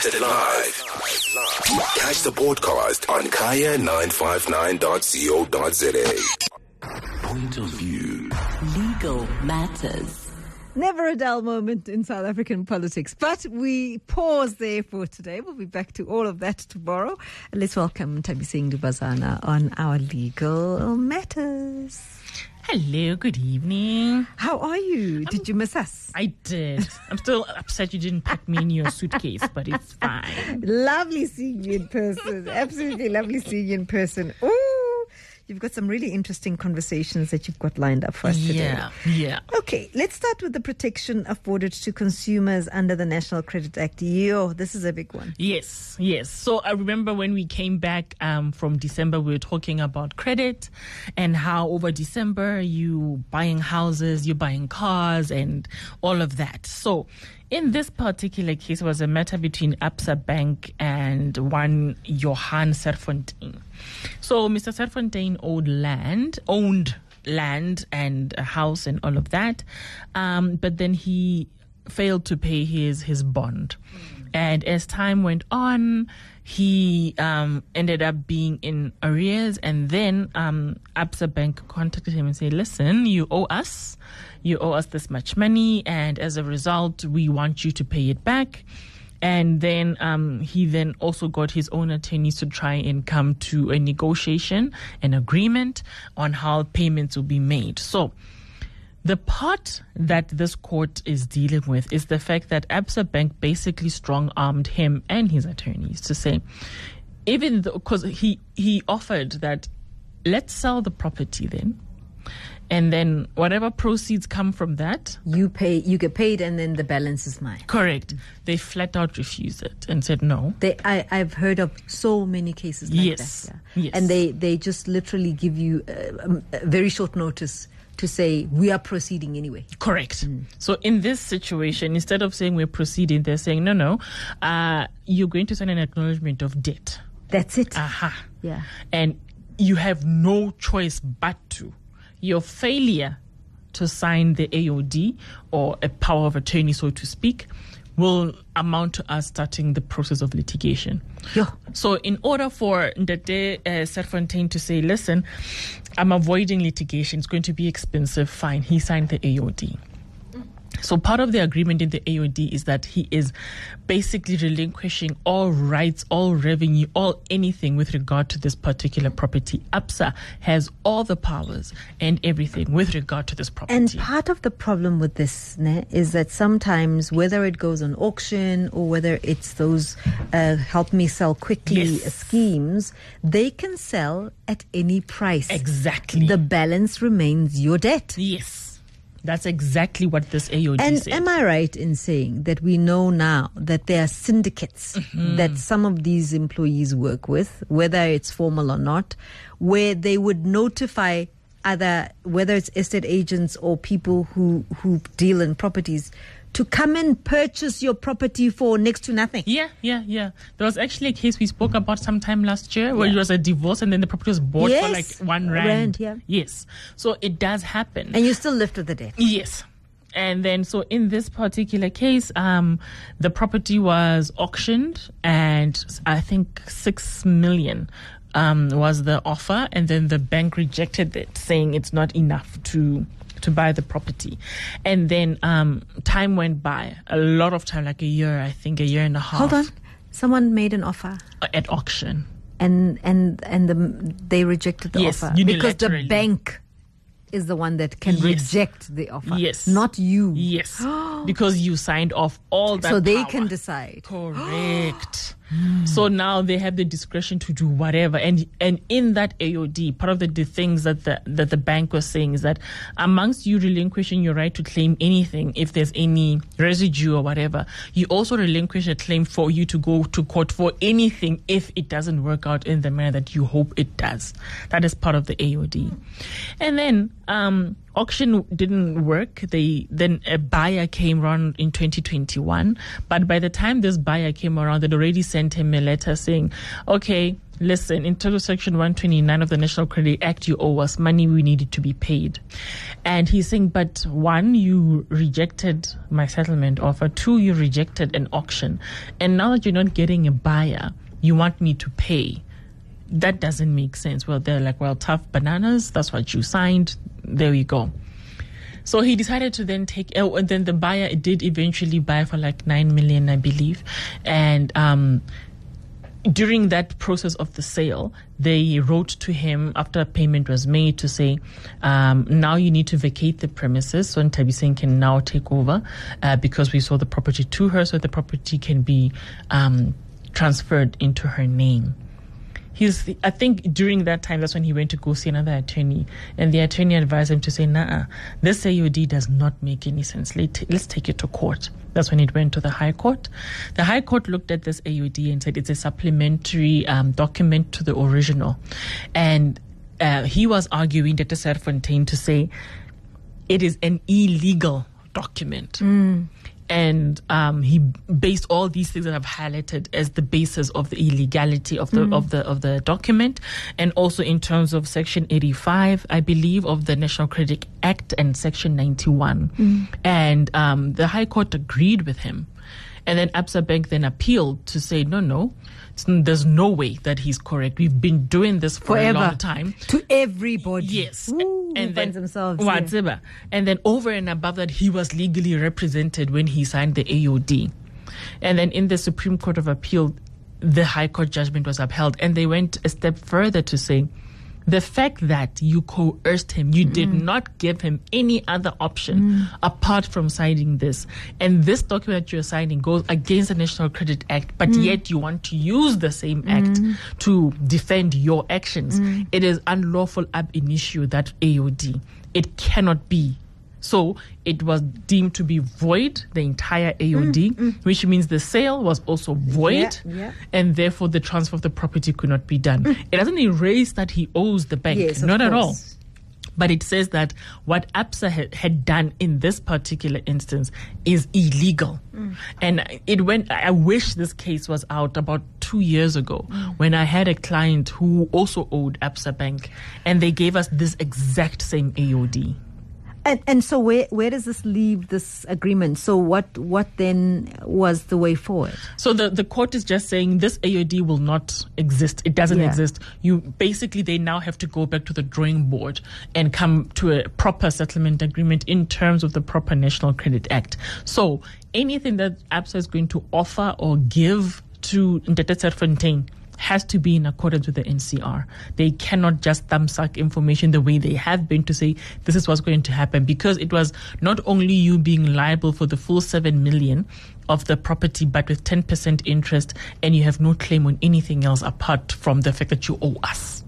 Broadcasted live. Catch the podcast on kaya959.co.za. Point of view. Legal matters. Never a dull moment in South African politics, but we pause there for today. We'll be back to all of that tomorrow. Let's welcome Thabiseng Dubazana on our legal matters. Hello, good evening. How are you? Did you miss us? I did. I'm still upset you didn't put me in your suitcase, but it's fine. Lovely seeing you in person. Absolutely lovely seeing you in person. Ooh. You've got some really interesting conversations that you've got lined up for us today. Yeah. Okay, let's start with the protection afforded to consumers under the National Credit Act. This is a big one. Yes. So I remember when we came back from December, we were talking about credit and how over December you buying houses, you're buying cars and all of that. So in this particular case, it was a matter between Absa Bank and one Johan Serfontein. So Mr. Serfontein owned land and a house and all of that, but then he failed to pay his bond. And as time went on, he ended up being in arrears, and then Absa Bank contacted him and said, listen, you owe us this much money, and as a result, we want you to pay it back. And then he then also got his own attorneys to try and come to a negotiation, an agreement on how payments will be made. So the part that this court is dealing with is the fact that Absa Bank basically strong-armed him and his attorneys to say, even though, because he offered that, let's sell the property then, and then whatever proceeds come from that, you get paid, and then the balance is mine. Correct. They flat out refused it and said no. I've heard of so many cases like that. Yeah. Yes. And they just literally give you a very short notice to say, we are proceeding anyway. Correct. So in this situation, instead of saying we're proceeding, they're saying, no, you're going to sign an acknowledgement of debt. That's it. Yeah. And you have no choice but to. Your failure to sign the AOD, or a power of attorney, so to speak, will amount to us starting the process of litigation. Yeah. So in order for Ndate Serfontein to say, listen, I'm avoiding litigation, it's going to be expensive, fine, he signed the AOD. So part of the agreement in the AOD is that he is basically relinquishing all rights, all revenue, all anything with regard to this particular property. Absa has all the powers and everything with regard to this property. And part of the problem with this is that sometimes, whether it goes on auction or whether it's those help me sell quickly schemes, they can sell at any price. Exactly. The balance remains your debt. Yes. That's exactly what this AOD said. And am I right in saying that we know now that there are syndicates that some of these employees work with, whether it's formal or not, where they would notify either, whether it's estate agents or people who deal in properties, to come and purchase your property for next to nothing? Yeah. There was actually a case we spoke about sometime last year where it was a divorce and then the property was bought for like 1 rand. Yes. So it does happen. And you're still left with the debt. Yes. And then, so in this particular case, the property was auctioned, and I think 6 million was the offer, and then the bank rejected it, saying it's not enough to buy the property. And then time went by, a lot of time, like a year, I think a year and a half. Hold on. Someone made an offer at auction. And they rejected the offer. Because the bank is the one that can reject the offer. Yes. Not you. Yes. Because you signed off all that So they power. can decide. Correct. So now they have the discretion to do whatever. And in that AOD, part of the things that the bank was saying is that amongst you relinquishing your right to claim anything, if there's any residue or whatever, you also relinquish a claim for you to go to court for anything if it doesn't work out in the manner that you hope it does. That is part of the AOD. And then auction didn't work. Then a buyer came around in 2021. But by the time this buyer came around, they'd already sent him a letter saying, okay, listen, in terms of Section 129 of the National Credit Act, you owe us money, we need it to be paid. And he's saying, but one, you rejected my settlement offer. Two, you rejected an auction. And now that you're not getting a buyer, you want me to pay. That doesn't make sense. Well, they're like, well, tough bananas. That's what you signed. There you go. So he decided to then and then the buyer did eventually buy for like 9 million, I believe. And during that process of the sale, they wrote to him after payment was made to say, now you need to vacate the premises. So Ntabiseng can now take over because we sold the property to her, so the property can be transferred into her name. I think during that time, that's when he went to go see another attorney, and the attorney advised him to say, nah, this AOD does not make any sense. Let's take it to court. That's when it went to the High Court. The High Court looked at this AOD and said it's a supplementary document to the original. And he was arguing, Dr. Serfontein, to say it is an illegal document. And he based all these things that I've highlighted as the basis of the illegality of the document, and also in terms of Section 85, I believe, of the National Credit Act and Section 91. And the High Court agreed with him. And then Absa Bank then appealed to say, no, there's no way that he's correct. We've been doing this for a long time. To everybody. Yes. Ooh, and then themselves. Yeah. And then over and above that, he was legally represented when he signed the AOD. And then in the Supreme Court of Appeal, the High Court judgment was upheld. And they went a step further to say, the fact that you coerced him, you did not give him any other option apart from signing this. And this document that you're signing goes against the National Credit Act, but yet you want to use the same act to defend your actions. It is unlawful ab initio, that AOD. It cannot be. So it was deemed to be void, the entire AOD, which means the sale was also void, and therefore the transfer of the property could not be done. It doesn't erase that he owes the bank, yes, not at all. But it says that what Absa had done in this particular instance is illegal. And I wish this case was out about 2 years ago when I had a client who also owed Absa Bank, and they gave us this exact same AOD. And so where does this leave this agreement? So what then was the way forward? So the court is just saying this AOD will not exist. It doesn't exist. They now have to go back to the drawing board and come to a proper settlement agreement in terms of the proper National Credit Act. So anything that Absa is going to offer or give to Ndete Serfontein has to be in accordance with the NCR. They cannot just thumbsuck information the way they have been to say this is what's going to happen, because it was not only you being liable for the full 7 million of the property, but with 10% interest, and you have no claim on anything else apart from the fact that you owe us.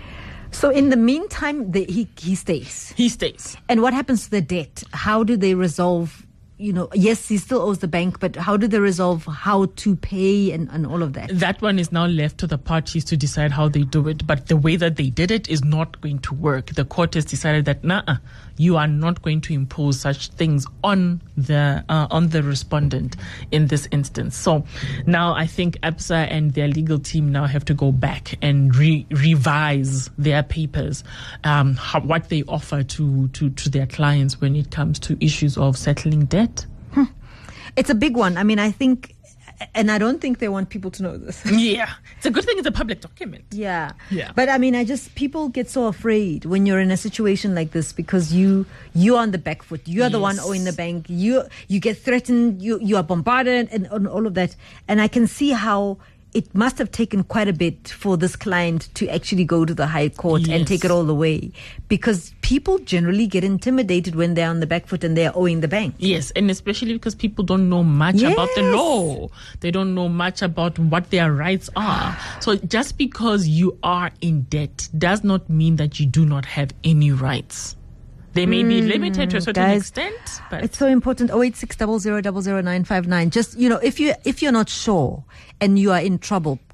So in the meantime, he stays. He stays. And what happens to the debt? How do they resolve? Yes, he still owes the bank, but how do they resolve how to pay and all of that? That one is now left to the parties to decide how they do it. But the way that they did it is not going to work. The court has decided that, you are not going to impose such things on the respondent in this instance. So now I think Absa and their legal team now have to go back and revise their papers, what they offer to their clients when it comes to issues of settling debt. It's a big one. I mean, I think, and I don't think they want people to know this. Yeah. It's a good thing it's a public document. Yeah. Yeah. But I mean, people get so afraid when you're in a situation like this, because you're on the back foot. You are the one owing the bank. You get threatened. You are bombarded and all of that. And I can see how it must have taken quite a bit for this client to actually go to the High Court and take it all the way, because people generally get intimidated when they're on the back foot and they're owing the bank. Yes, and especially because people don't know much about the law. They don't know much about what their rights are. So just because you are in debt does not mean that you do not have any rights. They may be limited to a certain extent, but it's so important. 086 0000 959. Just, if you're not sure and you are in trouble,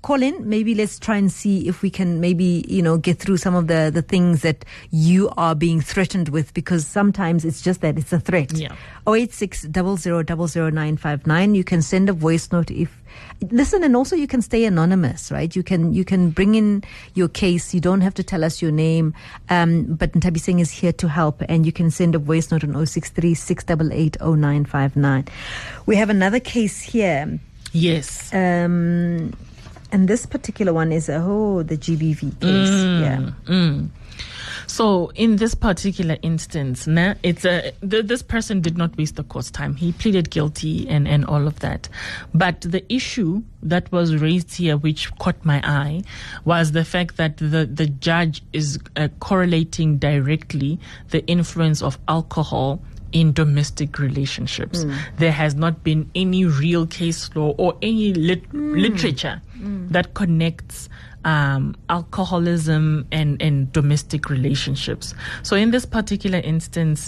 call in. Maybe let's try and see if we can maybe, get through some of the things that you are being threatened with, because sometimes it's just that it's a threat. Yeah. 086 0000959. You can send a voice note listen, and also you can stay anonymous, right? You can bring in your case. You don't have to tell us your name. But Ntabi Singh is here to help, and you can send a voice note on 063 688 0959. We have another case here. Yes. And this particular one is the GBV case. So in this particular instance, this person did not waste the court's time. He pleaded guilty and all of that. But the issue that was raised here, which caught my eye, was the fact that the judge is correlating directly the influence of alcohol in domestic relationships. There has not been any real case law or any literature that connects alcoholism and domestic relationships. So in this particular instance,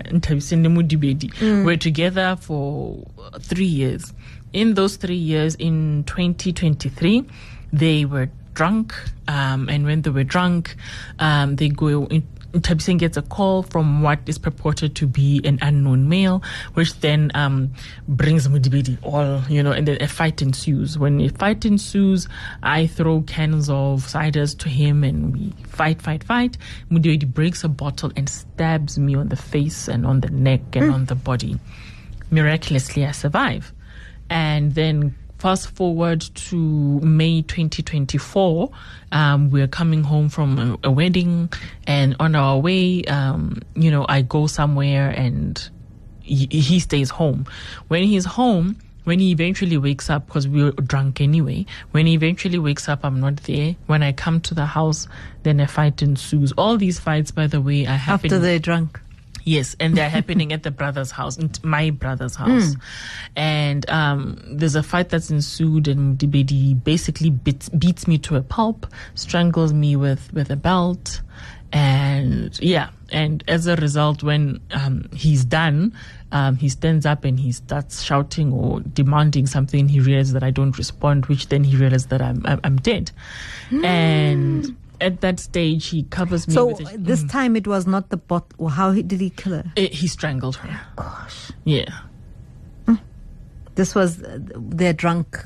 we're together for 3 years. In those 3 years, in 2023, they were drunk, and when they were drunk, they go in. Thabiseng gets a call from what is purported to be an unknown male, which then brings Mudibedi and then a fight ensues. When a fight ensues, I throw cans of ciders to him and we fight. Mudibedi breaks a bottle and stabs me on the face and on the neck and on the body. Miraculously, I survive. And then fast forward to May 2024, we're coming home from a wedding, and on our way, I go somewhere and he stays home. When he's home, when he eventually wakes up, because we were drunk anyway, when he eventually wakes up, I'm not there. When I come to the house, then a fight ensues. All these fights, by the way, are happening after they're drunk. Yes, and they're happening at the brother's house, my brother's house. And there's a fight that's ensued, and Dibedi basically beats me to a pulp, strangles me with a belt. And as a result, when he's done, he stands up and he starts shouting or demanding something. He realizes that I don't respond, which then he realizes that I'm dead. And at that stage, he covers me. So with this time it was not the bottle. How did he kill her? He strangled her. Gosh. Yeah. This was their drunk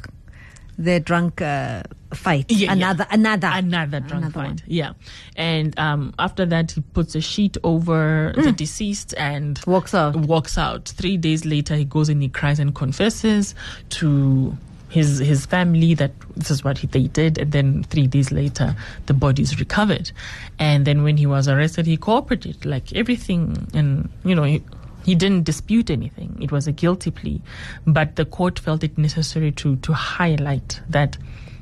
fight. Yeah, another drunk fight. One. Yeah. And after that, he puts a sheet over the deceased and walks out. 3 days later, he goes and he cries and confesses to his family that this is what they did, and then 3 days later the body is recovered. And then when he was arrested, he cooperated like everything, and he didn't dispute anything. It was a guilty plea, but the court felt it necessary to highlight that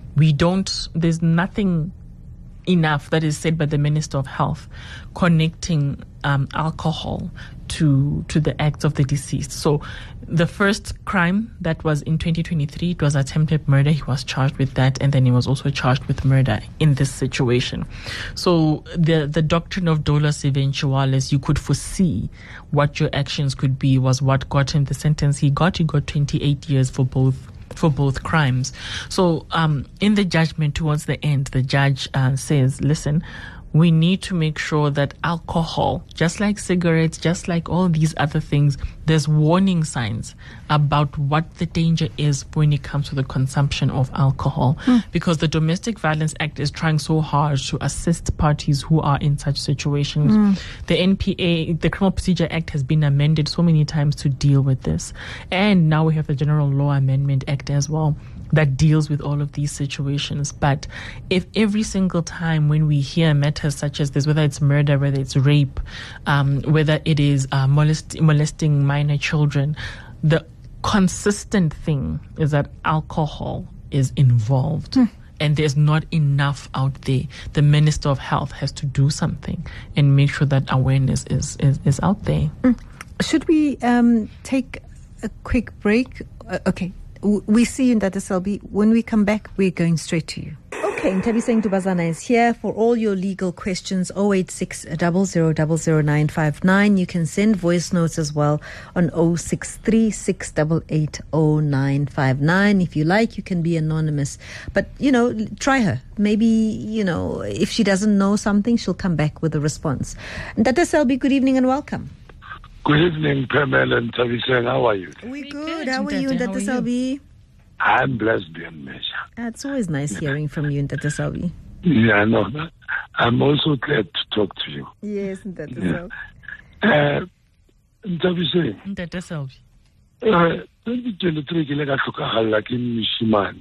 there's nothing enough that is said by the Minister of Health connecting alcohol to the acts of the deceased. So the first crime that was in 2023, it was attempted murder. He was charged with that, and then he was also charged with murder in this situation. So the doctrine of dolus eventualis, you could foresee what your actions could be, was what got him the sentence he got. He got 28 years for both crimes. So in the judgment towards the end, the judge says, listen, we need to make sure that alcohol, just like cigarettes, just like all these other things, there's warning signs about what the danger is when it comes to the consumption of alcohol. Because the Domestic Violence Act is trying so hard to assist parties who are in such situations. The NPA, the Criminal Procedure Act, has been amended so many times to deal with this. And now we have the General Law Amendment Act as well, that deals with all of these situations. But if every single time when we hear matters such as this, whether it's murder, whether it's rape, whether it is molesting minor children, the consistent thing is that alcohol is involved. And there's not enough out there. The Minister of Health has to do something and make sure that awareness is out there. Should we take a quick break? Okay. We see you in Data Selby. When we come back, we're going straight to you. Okay, Nthabiseng Dubazana is here for all your legal questions. 086 0000959. You can send voice notes as well on 063 688 0959. If you like, you can be anonymous. But, try her. Maybe, if she doesn't know something, she'll come back with a response. Ntata Selby, good evening and welcome. Good evening, Pamela and Nthabiseng. How are you? We're good. How are you, Ntata Selby? I'm blessed beyond measure. It's always nice hearing from you, Ntata Selby. Yeah, I know that. I'm also glad to talk to you. Yes, Ntata Selby. Nthabiseng. Ntata Selby. 2023 ke le ka hlokagalla ke moshimane.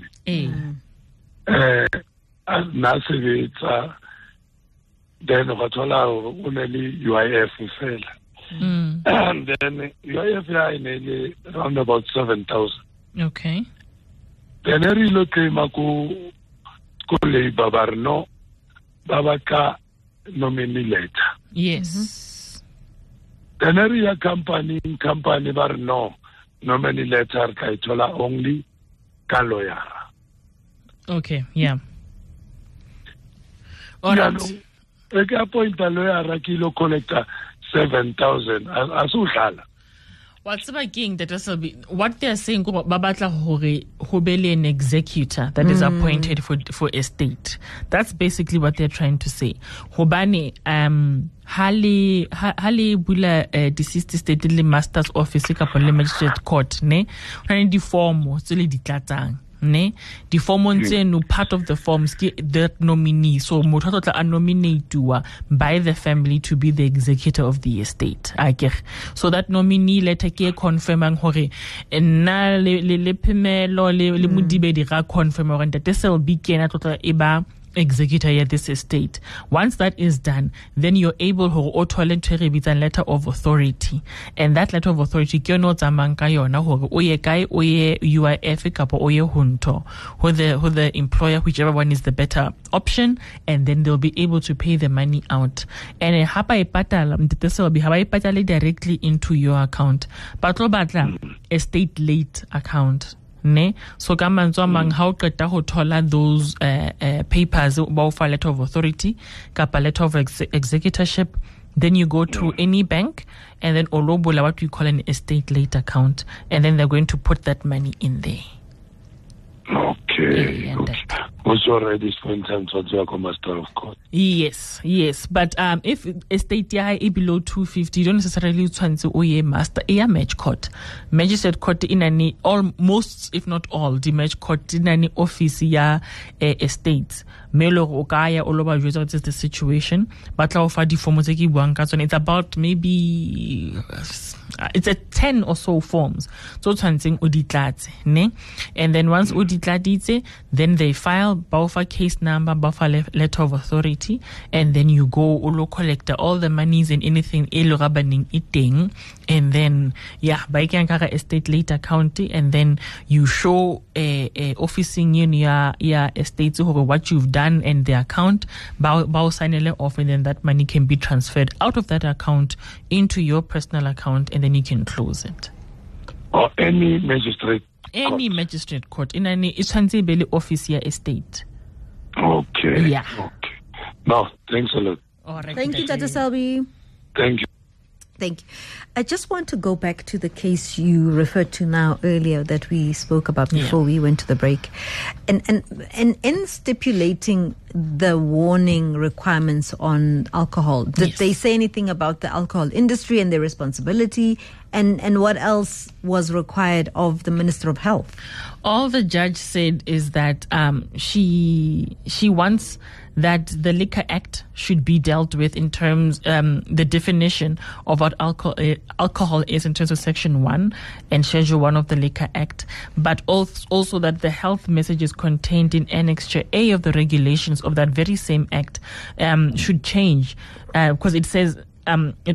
Na sebetsa then ga thola o ne le UIF fela. And then UIF ya ine around about 7,000. Okay. Then I relocate ko labor bar no babaka nominee letter. Yes. Then I company bar no nominee letter ka itola only ka lawyer. Okay, yeah. All right. I appoint a lawyer ki lo collector 7,000 asuhlala. What's about king that what they're saying babatla hore ho be le an executor that is appointed for estate. That's basically what they're trying to say. Hobane hali bula deceased estate le master's office ka le magistrate court ne ona di form tse le di tlatsang ne di form no part of the forms the nominee, so motho tla a nominateiwa by the family to be the executor of the estate. So that nominee letter ke confirming hore nna le phemelo le modibedi ga confirm hore ntate Selby kena tla eba executor at this estate. Once that is done, then you're able to auto letter of authority, and that letter of authority ke no tsamang ka yona hore o ye kae o ye UIF kapo o ye hunto who the employer, whichever one is the better option, and then they'll be able to pay the money out. And hapa ipatala mtete Selby haba ipatale directly into your account, but lo batla estate late account. Ne so ka mantswe mang ha o qeta ho thola those papers ba for letter of authority kapa letter of executorship, then you go to any bank and then olobola what we call an estate late account, and then they're going to put that money in there. Okay. Also already spent time to a master of court. Yes, but if estate is below 250, you don't necessarily want to oye master match court. Magistrate court in any almost, if not all, the match court in any office estates. Melo okaya all over what is the situation. But it's about maybe it's a 10 or so forms. So something ne, and then once uditladite, then they file Baufa case number, Baufa letter of authority, and then you go ulo collect all the monies and anything elo rabaning eating, and then by kankara estate later county, and then you show officing your estate over what you've done and the account, bao sign off, and then that money can be transferred out of that account into your personal account, and then you can close it. Or any magistrate. Any magistrate court in any Ishanzi office here estate. Okay. Yeah. Okay. No, thanks a lot. All right. Thank you, Ntata Selby. Thank you. Thank you. I just want to go back to the case you referred to now earlier that we spoke about before we went to the break. And in stipulating the warning requirements on alcohol, did they say anything about the alcohol industry and their responsibility, and what else was required of the Minister of Health? All the judge said is that she wants that the Liquor Act should be dealt with in terms the definition of what alcohol is in terms of Section 1 and Schedule 1 of the Liquor Act, but also that the health messages contained in Annexure A of the regulations of that very same act should change, because it says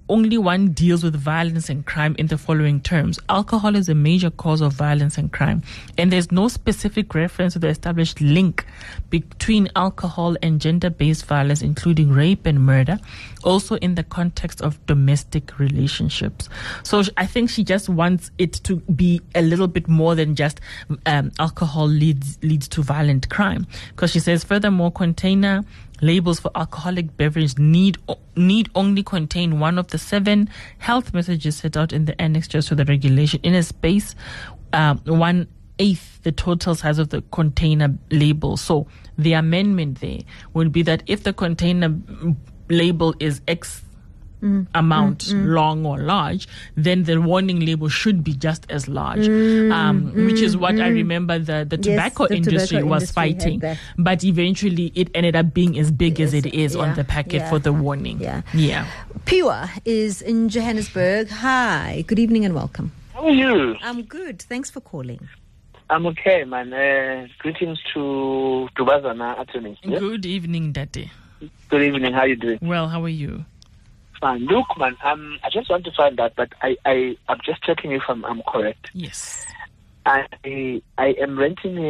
only one deals with violence and crime in the following terms. Alcohol is a major cause of violence and crime, and there's no specific reference to the established link between alcohol and gender-based violence, including rape and murder, also in the context of domestic relationships. So I think she just wants it to be a little bit more than just alcohol leads to violent crime, because she says, furthermore, container labels for alcoholic beverage need only contain one of the 7 health messages set out in the annexures to the regulation in a space 1/8 the total size of the container label. So the amendment there would be that if the container label is X amount long or large, then the warning label should be just as large, which is what I remember the tobacco industry was fighting, but eventually it ended up being as big as it is on the packet for the warning. Piwa is in Johannesburg. Hi, good evening and welcome. How are you? I'm good, thanks for calling. I'm okay, man. Greetings to Bazana attorneys. Yeah? Good evening, Dade. Good evening, how are you doing? Well, how are you? Fine. Look, man, I just want to find out, but I'm just checking if I'm correct. Yes. I am renting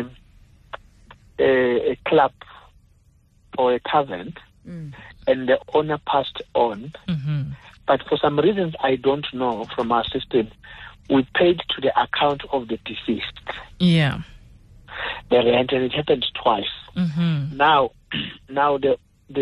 a club or a tavern, and the owner passed on. But for some reasons I don't know from our system, we paid to the account of the deceased. Yeah. The rent, and it happened twice. Now the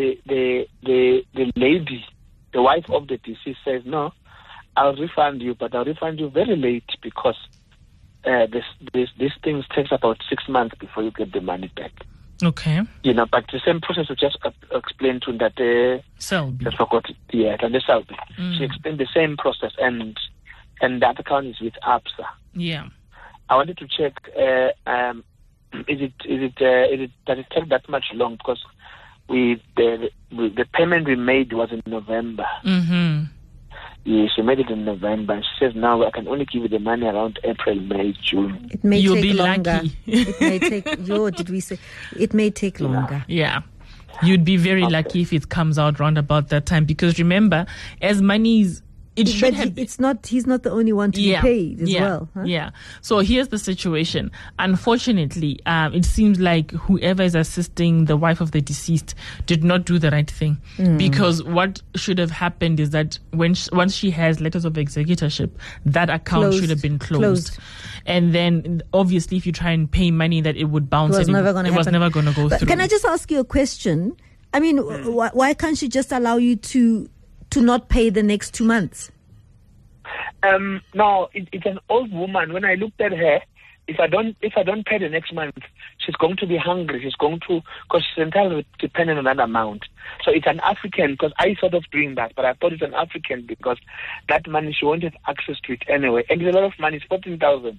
lady, the wife of the deceased, says, no, I'll refund you, but I'll refund you very late because these things takes about 6 months before you get the money back. Okay. But the same process we just explained to that Selby. I forgot it. Yeah, and the Selby. She explained the same process, and that account is with ABSA. Yeah. I wanted to check. Does it take that much long? Because the payment we made was in November. Yes, we made it in November. And she says now I can only give you the money around April, May, June. It may You'll take be longer. lucky. It may take. Did we say? It may take longer. Yeah. You'd be very lucky if it comes out round about that time, because remember, as money's It's not. He's not the only one to be paid as well. Huh? Yeah. So here's the situation. Unfortunately, it seems like whoever is assisting the wife of the deceased did not do the right thing, because what should have happened is that once she has letters of executorship, that account should have been closed. And then obviously, if you try and pay money, that it would bounce. It was never going to go through. Can I just ask you a question? I mean, why can't she just allow you to not pay the next 2 months? No, it's an old woman. When I looked at her, if I don't pay the next month, she's going to be hungry. She's going to, because she's entirely dependent on that amount. So it's an African, because I thought of doing that, but I thought it's an African because that money, she won't have access to it anyway. And it's a lot of money. It's 14,000.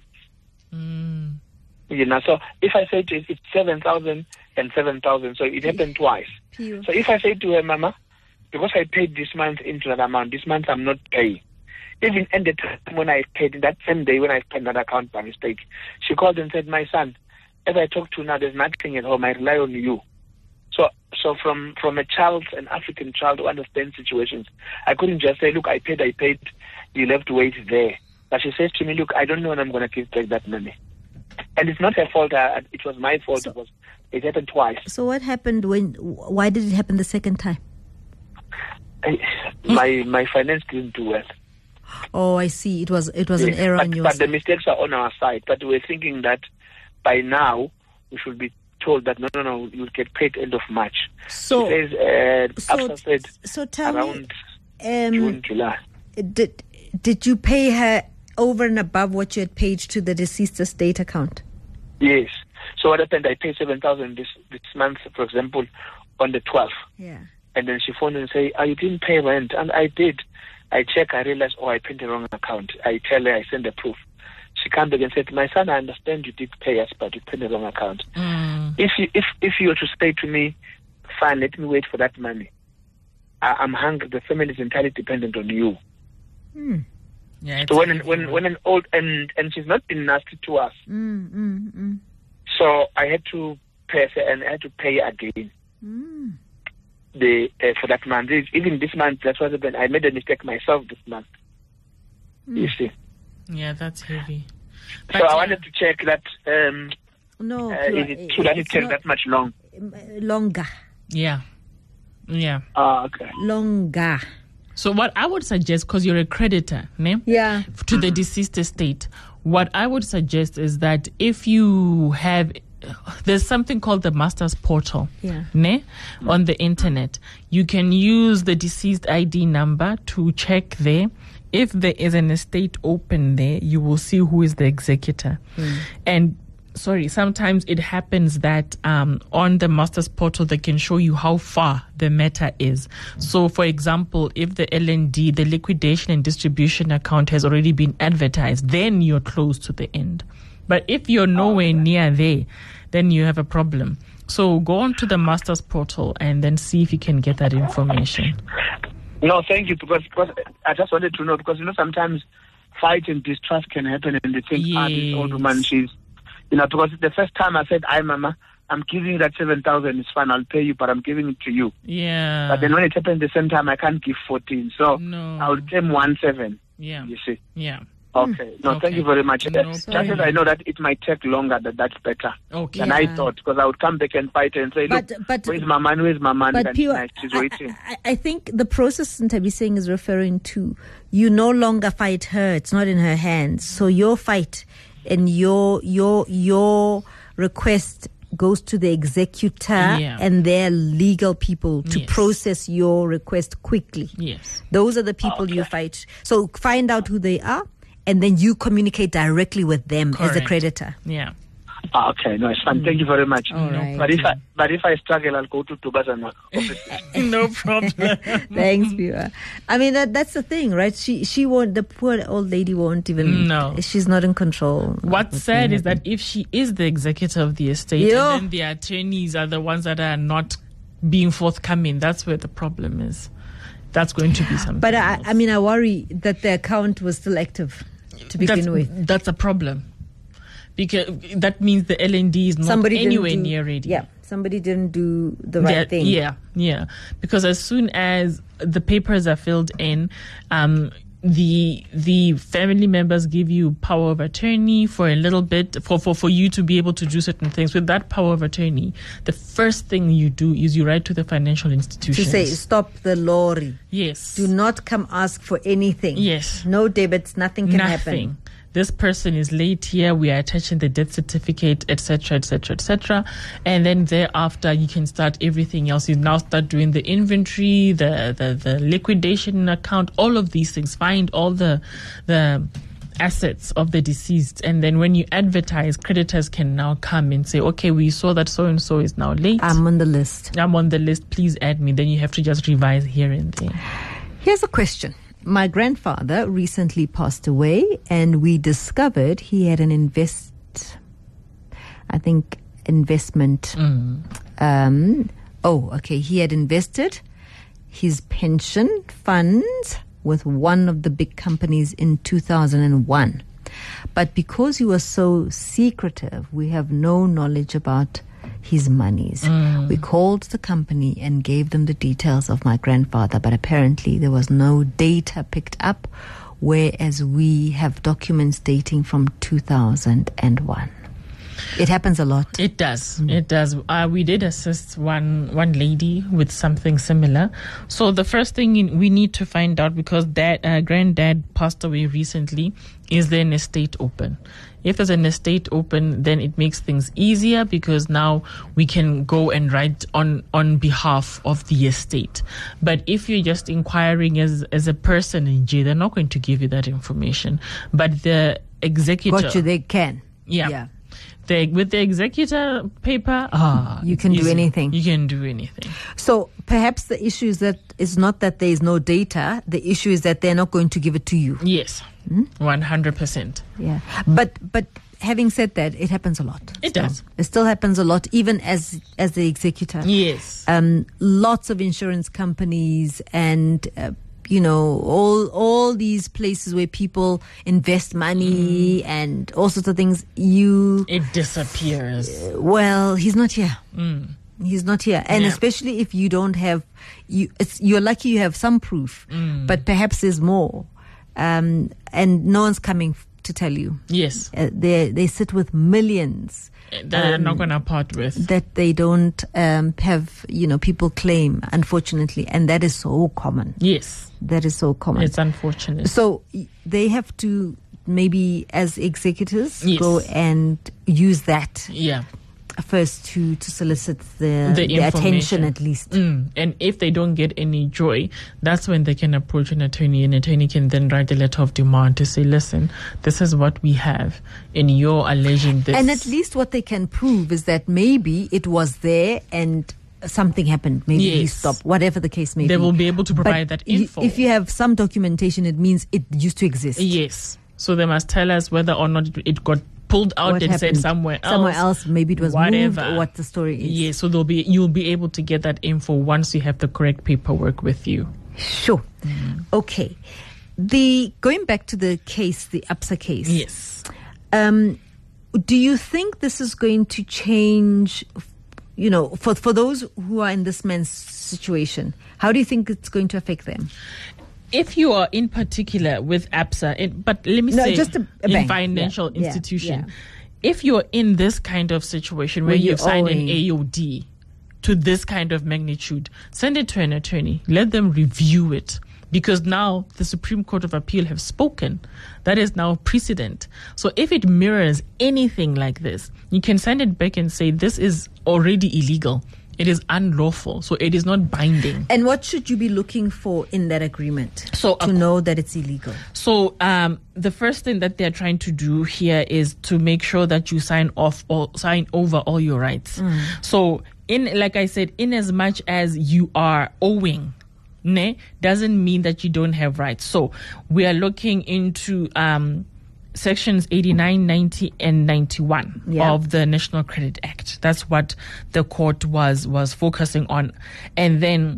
So if I say to her, it's 7,000 and 7,000, so it happened twice. So if I say to her, Mama, because I paid this month into that amount, this month I'm not paying. Even at the time when I paid, that same day when I paid that account by mistake, she called and said, my son, as I talk to you now, there's nothing at home. I rely on you. So from a child, an African child who understands situations, I couldn't just say, look, I paid, you'll have to wait there. But she says to me, look, I don't know when I'm going to give back that money. And it's not her fault. It was my fault. It happened twice. So what happened why did it happen the second time? My finance didn't do well. Oh, I see. It was an error on your side. But side. the mistakes are on our side. But we're thinking that by now we should be told that no, you'll get paid end of March. So, she says, so tell around me, June, July. Did you pay her over and above what you had paid to the deceased estate account? Yes. So what happened? I paid 7,000 this month, for example, on the 12th. Yeah. And then she phoned and say, you didn't pay rent, and I did. I check, I realize, I paid the wrong account. I tell her, I send the proof. She comes back and said, my son, I understand you did pay us, but you paid the wrong account. If you were to say to me, fine, let me wait for that money. I'm hungry. The family is entirely dependent on you. Yeah, so when an old and she's not been nasty to us. So I had to pay her, and I had to pay again. the for that month. Even this month, that's what happened. I made a mistake myself this month. You see. Yeah, that's heavy. So I wanted to check that. No, is it true that it takes that much long? Longer. Yeah. Okay. Longer. So what I would suggest, because you're a creditor, ne? Yeah. To the deceased estate, what I would suggest is that if you have, there's something called the Masters Portal, ne? On the internet. You can use the deceased ID number to check there. If there is an estate open there, you will see who is the executor. And sometimes it happens that on the Masters Portal, they can show you how far the matter is. So, for example, if the LND, the liquidation and distribution account, has already been advertised, then you're close to the end. But if you're nowhere near there, then you have a problem. So go on to the Masters Portal and then see if you can get that information. No, thank you, because I just wanted to know, because, sometimes fight and distrust can happen and they think, this old woman, she's, because the first time I said, Mama, I'm giving you that 7,000, it's fine, I'll pay you, but I'm giving it to you. Yeah. But then when it happens the same time, I can't give 14, so I will claim 1.7. Yeah. You see? Yeah. Okay. No, thank you very much. Just as I know that it might take longer, that's better than I thought, because I would come back and fight and say, look, where's my man? Where's my man? But Pure, she's waiting. I think the process Ntabi saying is referring to, you no longer fight her. It's not in her hands. So your fight and your request goes to the executor and their legal people to process your request quickly. Yes. Those are the people you fight. So find out who they are, and then you communicate directly with them as a creditor. Yeah. Okay, no, it's fine. Thank you very much. Right. But if I struggle, I'll go to Tubazana. No problem. Thanks, Pure. I mean, that's the thing, right? She won't. The poor old lady won't even. No, she's not in control. What's sad is that if she is the executor of the estate, and then the attorneys are the ones that are not being forthcoming, that's where the problem is. That's going to be something. But I mean, I worry that the account was still active to begin with. That's a problem. Because that means the LND is not anywhere near ready. Yeah, somebody didn't do the right thing. Yeah. Because as soon as the papers are filled in, the family members give you power of attorney for a little bit for you to be able to do certain things. With that power of attorney, the first thing you do is you write to the financial institutions to say, stop the lorry. Yes. Do not come ask for anything. Yes. No debits. Nothing can happen. This person is late here. We are attaching the death certificate, etc., etc., etc. And then thereafter, you can start everything else. You now start doing the inventory, the liquidation account, all of these things. Find all the assets of the deceased, and then when you advertise, creditors can now come and say, okay, we saw that so and so is now late. I'm on the list. Please add me. Then you have to just revise here and there. Here's a question. My grandfather recently passed away, and we discovered he had an investment. He had invested his pension funds with one of the big companies in 2001. But because he was so secretive, we have no knowledge about his monies. We called the company and gave them the details of my grandfather, but apparently there was no data picked up, whereas we have documents dating from 2001. It happens a lot. It does. It does. We did assist one lady with something similar. So the first thing we need to find out, because granddad passed away recently, is there an estate open? If there's an estate open, then it makes things easier, because now we can go and write on behalf of the estate. But if you're just inquiring as a person in J, they're not going to give you that information. But the executor... they can. Yeah. With the executor paper, you can do anything. You can do anything. So perhaps the issue is that it's not that there is no data. The issue is that they're not going to give it to you. Yes, 100%. Yeah, but having said that, it happens a lot. It does. It still happens a lot, even as the executor. Yes. Lots of insurance companies and. All these places where people invest money and all sorts of things, it disappears. Well, he's not here. He's not here. And especially if you don't have, you're lucky you have some proof, but perhaps there's more. And no one's coming to tell you. Yes. They sit with millions that they're not going to part with. That they don't have, people claim, unfortunately. And that is so common. Yes. That is so common. It's unfortunate. So they have to maybe, as executors, go and use that. Yeah. First to solicit the attention at least. And if they don't get any joy, that's when they can approach an attorney. An attorney can then write a letter of demand to say, listen, this is what we have and you're alleging this. And at least what they can prove is that maybe it was there and something happened. Maybe he stopped, whatever the case may be. They will be able to provide that info. If you have some documentation, it means it used to exist. Yes. So they must tell us whether or not it got pulled out and sent somewhere else. Somewhere else, maybe it was moved, or what the story is. Yes, so you'll be able to get that info once you have the correct paperwork with you. Sure. Okay. Going back to the case, the Absa case. Yes. Do you think this is going to change, for those who are in this man's situation? How do you think it's going to affect them? If you are in particular with Absa, but let me say just a in financial institution, if you're in this kind of situation where you've signed an AOD to this kind of magnitude, send it to an attorney. Let them review it. Because now the Supreme Court of Appeal have spoken. That is now precedent. So if it mirrors anything like this, you can send it back and say this is already illegal. It is unlawful, so it is not binding. And what should you be looking for in that agreement to know that it's illegal? So the first thing that they're trying to do here is to make sure that you sign over all your rights. So, like I said, in as much as you are owing, doesn't mean that you don't have rights. So we are looking into Sections 89, 90, and 91 of the National Credit Act. That's what the court was focusing on. And then,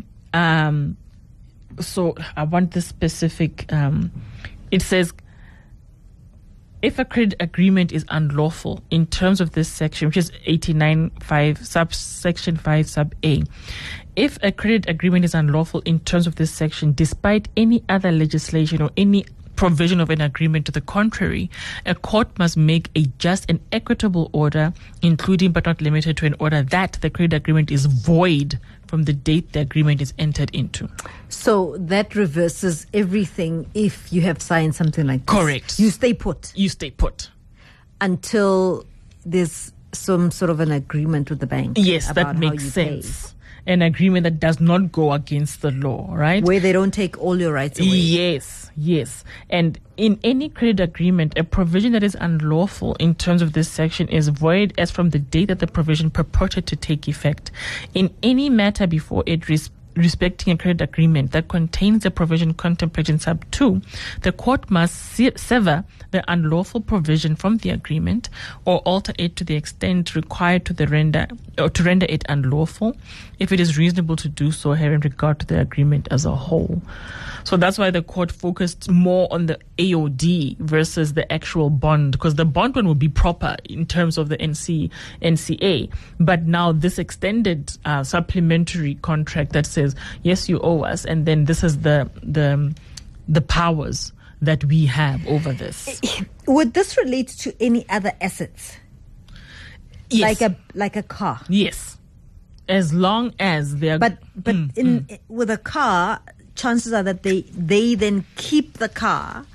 so I want the specific, it says, if a credit agreement is unlawful in terms of this section, which is 89.5, subsection 5, sub A, if a credit agreement is unlawful in terms of this section, despite any other legislation or any provision of an agreement to the contrary, a court must make a just and equitable order, including but not limited to an order that the credit agreement is void from the date the agreement is entered into. So that reverses everything if you have signed something like this. Correct. You stay put. You stay put. Until there's some sort of an agreement with the bank. Yes, that makes sense. An agreement that does not go against the law, right? Where they don't take all your rights away. Yes. And in any credit agreement, a provision that is unlawful in terms of this section is void as from the date that the provision purported to take effect. In any matter before it respecting a credit agreement that contains a provision contemplated in sub 2, the court must sever the unlawful provision from the agreement or alter it to the extent required to render it unlawful, if it is reasonable to do so, having regard to the agreement as a whole. So that's why the court focused more on the AOD versus the actual bond, because the bond one would be proper in terms of the NCA. But now this extended supplementary contract that says, yes, you owe us, and then this is the powers that we have over this. Would this relate to any other assets? Yes. Like a car? Yes. As long as they are... But with a car, chances are that they then keep the car.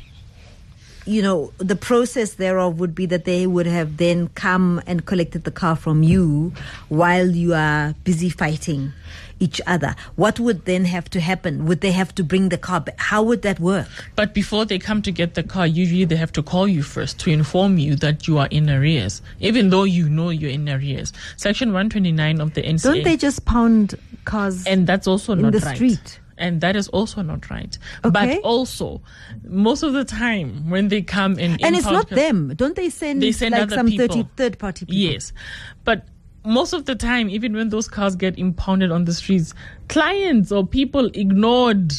The process thereof would be that they would have then come and collected the car from you while you are busy fighting each other. What would then have to happen? Would they have to bring the car back? How would that work? But before they come to get the car, usually they have to call you first to inform you that you are in arrears, even though you know you're in arrears. Section 129 of the NCA. Don't they just pound cars and that's also in not the right. street? And that is also not right. Okay. But also, most of the time when they come and it's not them. Don't they send like other some people. third-party people? Yes. But most of the time, even when those cars get impounded on the streets, clients or people ignored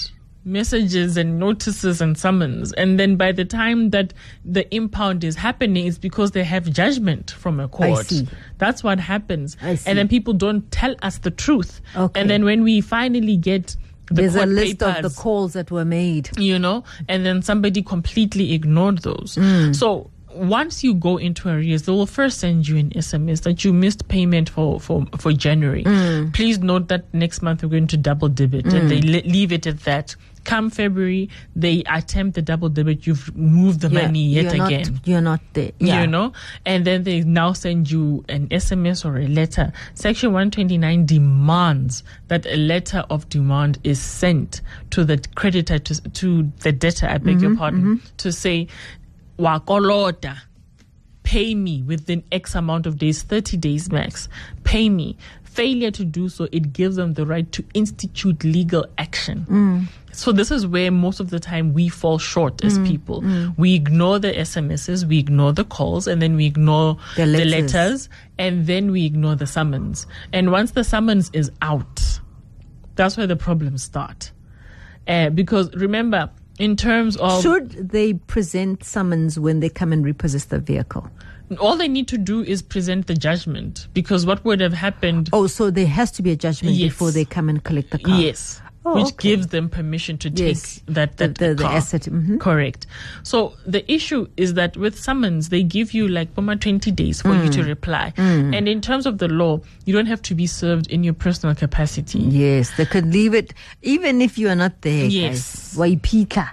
messages and notices and summons, and then by the time that the impound is happening, it's because they have judgment from a court. I see. That's what happens. I see. And then people don't tell us the truth. Okay. And then when we finally get there's a court list papers, of the calls that were made, and then somebody completely ignored those. So once you go into arrears, they will first send you an SMS that you missed payment for January. Please note that next month we're going to double debit, and they leave it at that. Come February, they attempt the double debit. You've moved the money yet again. You're not there. Yeah. And then they now send you an SMS or a letter. Section 129 demands that a letter of demand is sent to the creditor, to the debtor, I beg your pardon, to say, Wakolota, pay me within X amount of days, 30 days max. Pay me. Failure to do so, it gives them the right to institute legal action. So this is where most of the time we fall short as people. We ignore the SMSs, we ignore the calls, and then we ignore the letters, and then we ignore the summons. And once the summons is out, that's where the problems start. Because remember, in terms of... Should they present summons when they come and repossess the vehicle? All they need to do is present the judgment, because what would have happened... Oh, so there has to be a judgment before they come and collect the car? Yes. Which gives them permission to take that the car. asset. Correct. So the issue is that with summons, they give you 20 days for you to reply. And in terms of the law, you don't have to be served in your personal capacity. Yes, they could leave it even if you are not there. Yes. Waipika.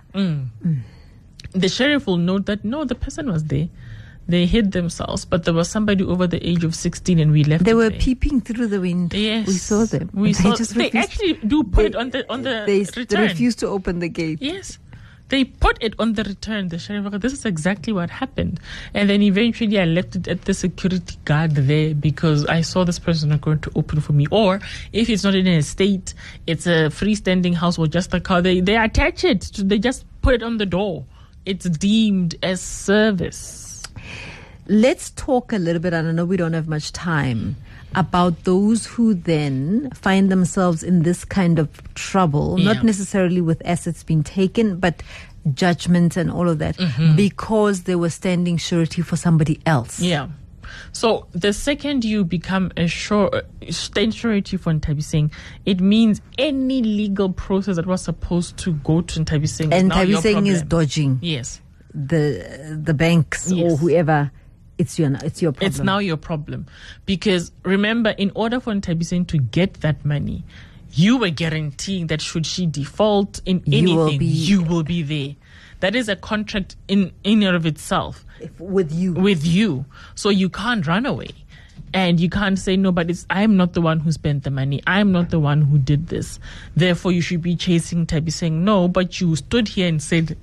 The sheriff will note that, no, the person was there. They hid themselves, but there was somebody over the age of 16 and we left They were there. peeping through the window. Yes. We saw them. They actually do put it on the return. They refused to open the gate. Yes. They put it on the return. The sheriff, this is exactly what happened. And then eventually I left it at the security guard there because I saw this person not going to open for me. Or if it's not in an estate, it's a freestanding house or just a car, they attach it. They just put it on the door. It's deemed as service. Let's talk a little bit, and I know we don't have much time, about those who then find themselves in this kind of trouble, not necessarily with assets being taken, but judgments and all of that, because they were standing surety for somebody else. Yeah. So the second you become a stand surety for Ntabiseng, it means any legal process that was supposed to go to Ntabiseng and Ntabiseng is dodging. Yes. The banks or whoever. It's your problem. It's now your problem. Because remember, in order for Ntabiseng to get that money, you were guaranteeing that should she default in anything, you will be there. That is a contract in and of itself. With you. So you can't run away. And you can't say, no, but I'm not the one who spent the money. I'm not the one who did this. Therefore, you should be chasing Ntabiseng. No, but you stood here and said,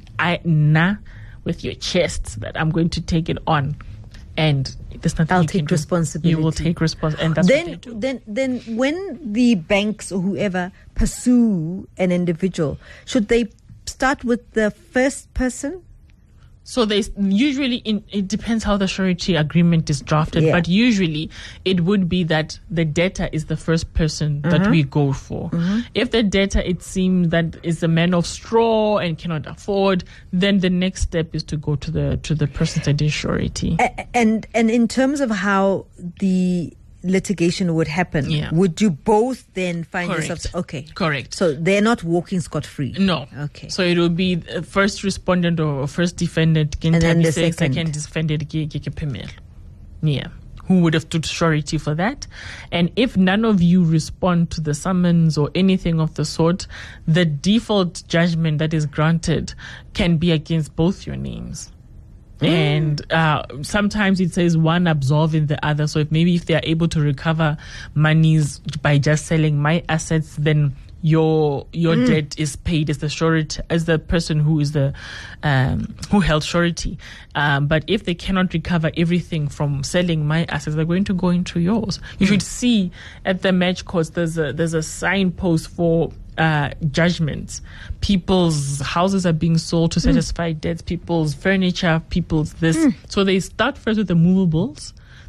with your chest, that I'm going to take it on. And there's nothing I'll you take can do. responsibility. You will take responsibility, and that's what they do. Then when the banks or whoever pursue an individual, should they start with the first person? So they usually, it depends how the surety agreement is drafted, but usually it would be that the debtor is the first person that we go for. If the debtor, it seems that is a man of straw and cannot afford, then the next step is to go to the person that is surety. And in terms of how the litigation would happen, would you both then find yourselves correct? So they're not walking scot-free. No. Okay. So it will be first respondent or first defendant, and then the second defendant, who would have stood surety for that. And if none of you respond to the summons or anything of the sort, the default judgment that is granted can be against both your names. And sometimes it says one absolving the other. So if they are able to recover monies by just selling my assets, then your debt is paid as the surety, as the person who is the who held surety. But if they cannot recover everything from selling my assets, they're going to go into yours. You should see at the match course there's a signpost for judgments. People's houses are being sold to satisfy debts, people's furniture, people's this. So they start first with the movables,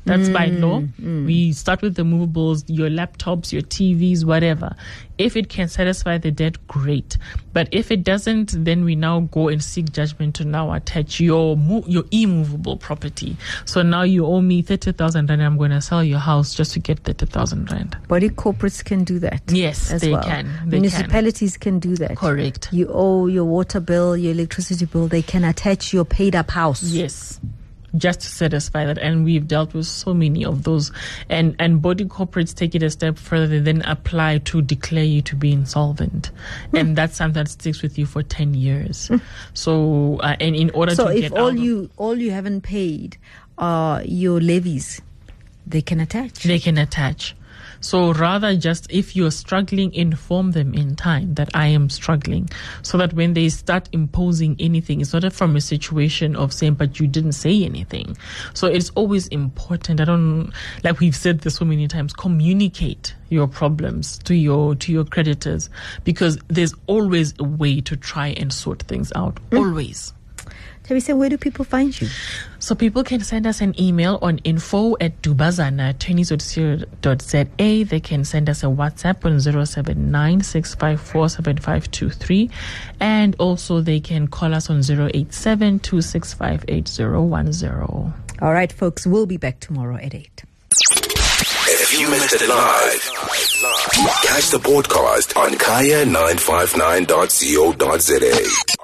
That's by law. We start with the movables, your laptops, your TVs, whatever. If it can satisfy the debt, great. But if it doesn't, then we now go and seek judgment to now attach your immovable property. So now you owe me 30,000 rand, I'm going to sell your house just to get 30,000 rand. Body corporates can do that. Yes, as they well. can. Municipalities can do that. Correct. You owe your water bill, your electricity bill, they can attach your paid up house. Yes. Just to satisfy that. And we've dealt with so many of those. And body corporates take it a step further. They then apply to declare you to be insolvent. And that's something that sticks with you for 10 years. So, and in order to get all you haven't paid are your levies, they can attach. They can attach. So rather just, if you're struggling, inform them in time that I am struggling, so that when they start imposing anything, it's not from a situation of saying, but you didn't say anything. So it's always important. Like we've said this so many times, communicate your problems to your creditors, because there's always a way to try and sort things out. Always. Thabiseng, where do people find you? So people can send us an email on info@dubazana20.co.za. They can send us a WhatsApp on 079-654-7523. And also they can call us on 087-265-8010. All right, folks, we'll be back tomorrow at 8. If you missed it live, catch the podcast on kaya959.co.za.